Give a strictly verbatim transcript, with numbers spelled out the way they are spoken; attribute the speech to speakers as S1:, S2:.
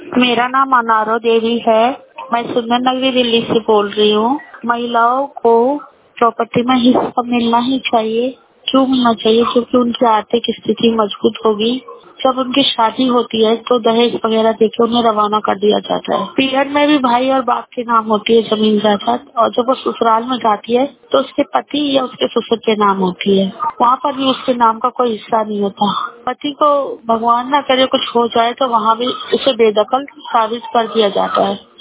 S1: मेरा नाम अनारो देवी है। मैं सुंदर नगरी दिल्ली से बोल रही हूँ। महिलाओं को प्रॉपर्टी में हिस्सा मिलना ही चाहिए। क्यों मिलना चाहिए? क्योंकि उनकी आर्थिक स्थिति मजबूत होगी। जब उनकी शादी होती है तो दहेज वगैरह देके उन्हें रवाना कर दिया जाता है। पीहर में भी भाई और बाप के नाम होती है जमीन जायदाद, और जब वो ससुराल में जाती है तो उसके पति या उसके ससुर के नाम होती है। वहाँ पर भी उसके नाम का कोई हिस्सा नहीं होता। पति को भगवान ना करे कुछ हो जाए तो वहाँ भी उसे बेदखल साबित कर दिया जाता है।